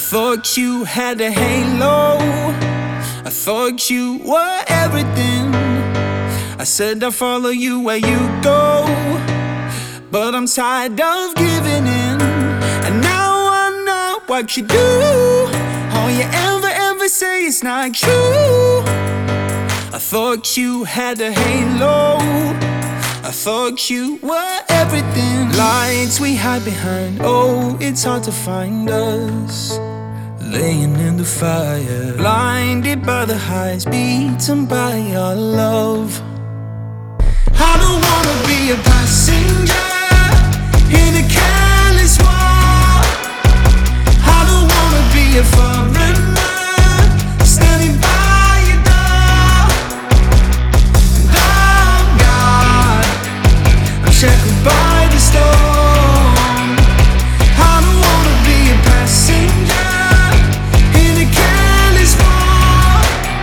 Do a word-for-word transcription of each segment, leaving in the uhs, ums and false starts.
thought you had a halo, I thought you were everything. I said I'll follow you where you go, but I'm tired of giving in. And now I know what you do. All you ever, ever say is not true. I thought you had a halo, I thought you were everything. Lights we hide behind, oh, it's hard to find us. Laying in the fire, blinded by the highs, beaten by our love. I don't wanna be a passenger in a careless war. I don't wanna be a foreigner standing by your door. And oh God, I'm shackled by the storm. I don't wanna be a passenger in a careless war.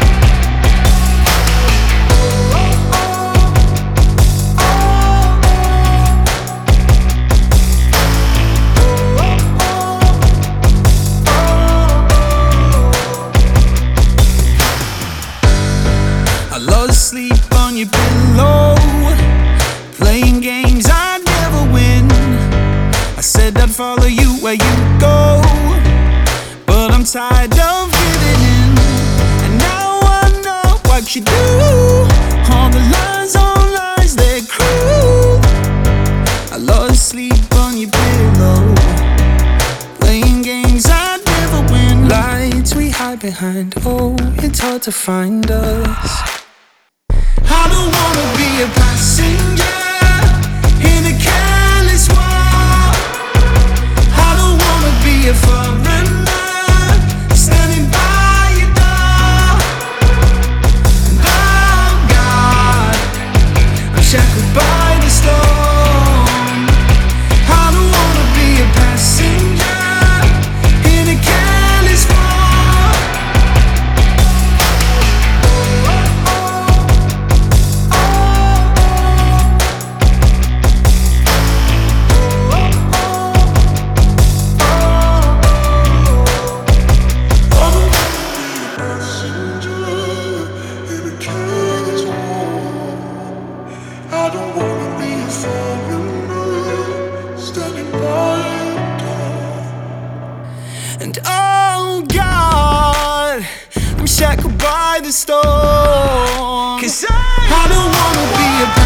I lost sleep on your pillow, playing games I'd never win. I said I'd follow you where you go, but I'm tired of giving in. And now I know what you do. All the lies on lies, they're cruel. I lost sleep on your pillow, playing games I'd never win. Lights we hide behind, oh, it's hard to find us. I don't wanna be a passenger in a careless war. I don't wanna be a foreigner standing by your door. And oh God, I'm shackled by the storm. I don't wanna be a passenger in a careless war. I don't wanna be a foreigner standing by your door. And oh God, I'm shackled by the storm. 'Cause I, I don't wanna be a